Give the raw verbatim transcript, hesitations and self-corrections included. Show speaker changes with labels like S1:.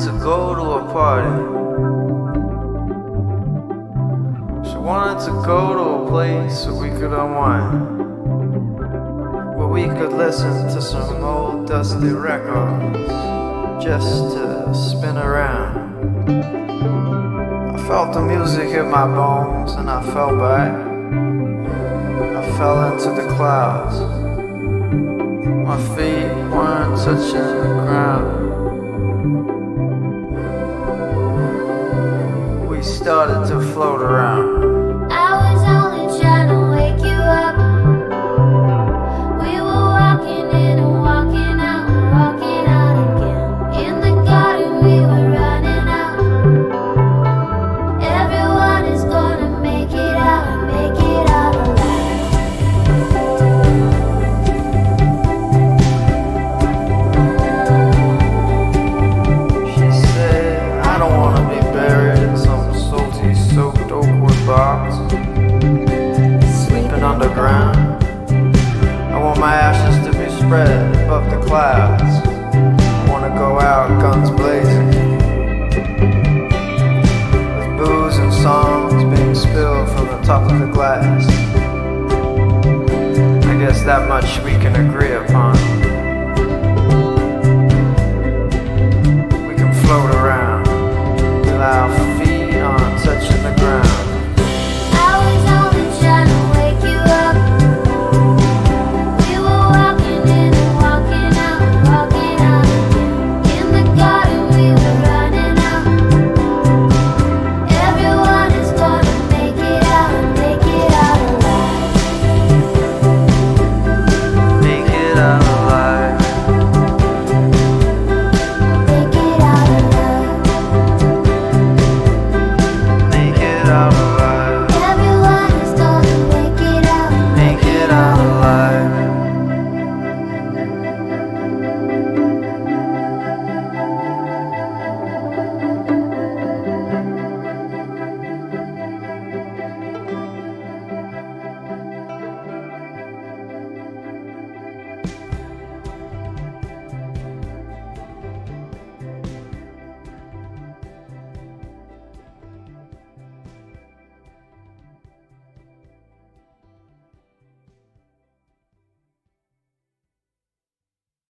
S1: to go to a party. She wanted to go to a place where we could unwind, where we could listen to some old dusty records just to spin around. I felt the music hit my bones and I fell back. I fell into the clouds. My feet weren't touching the ground. We started to float around.
S2: I was only trying to wake you up. We were walking in and walking out and walking out again. In the garden we were running out. Everyone is gonna make it out and make it out alive.
S1: She said, I don't wanna be buried in some salty, soaked oakwood box, sleeping underground. I want my ashes to be spread above the clouds. I wanna go out guns blazing, with booze and songs being spilled from the top of the glass. I guess that much we can agree upon.